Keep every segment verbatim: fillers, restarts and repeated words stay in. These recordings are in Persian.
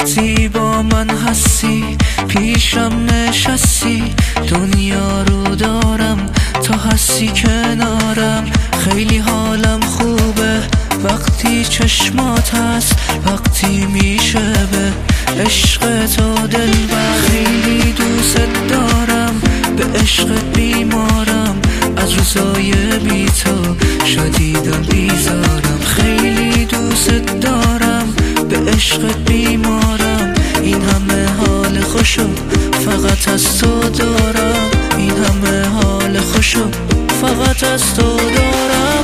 وقتی با من هستی پیشم نشستی، دنیا رو دارم تا هستی کنارم. خیلی حالم خوبه وقتی چشمات هست، وقتی میشه به عشق تو دلبر. خیلی دوست دارم، به عشقت بیمارم، از روزای بی تو شدیدم بیزارم. خیلی دوست دارم، به عشقت بیمارم، این همه حال خوشو فقط از تو دارم. این همه حال خوشو فقط از تو دارم.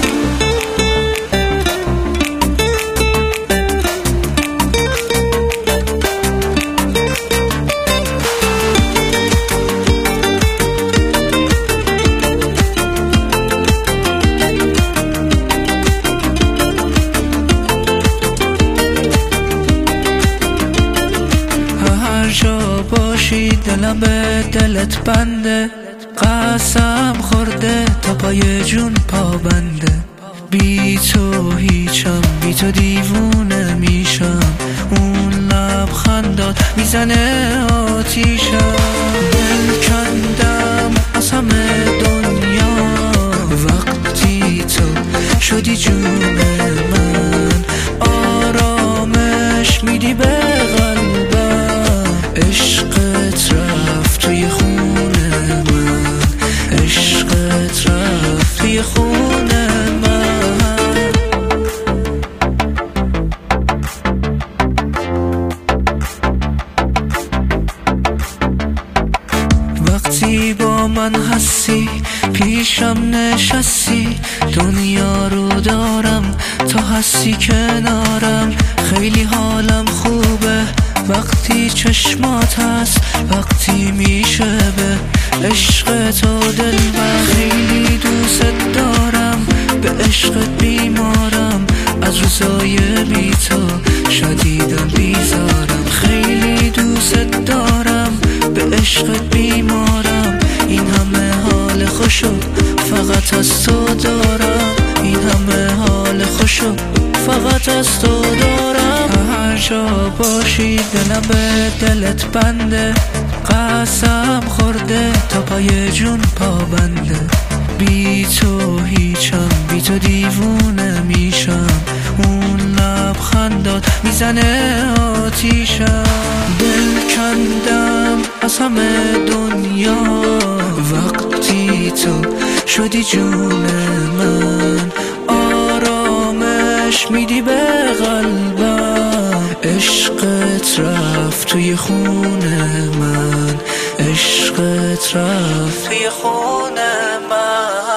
باشی دلم به دلت بنده، قسم خورده تا پای جون پابنده. بی تو هیچم، بی تو دیوونه میشم، اون لبخندات میزنه آتیشم. دل کندم از همه دنیا وقتی تو شدی جون من. آرامش میدی به قلبم، عشقت رفت توی خونه من، عشقت رفت توی خونه من. وقتی با من هستی پیشم نشستی، دنیا رو دارم تا هستی کنارم. خیلی حالم خوبه وقتی چشمات هست، وقتی میشه به عشق تو دلبر. خیلی دوست دارم، به عشقت بیمارم، از روزای بی تو شدیدم بیزارم. خیلی دوست دارم، به عشقت بیمارم، این همه حال خوشو فقط از تو دارم. این همه حال خوشو فقط از تو دارم. هر جا باشی دلم به دلت بنده، قسم خورده تا پای جون پابنده. بی تو هیچم، بی تو دیوونه میشم، اون لبخندات میزنه آتیشم. دل کندم از همه دنیا وقتی تو شدی جون من. آرامش میدی به قلبم، عشقت رفت توی خونه من، عشقت رفت توی خونه من.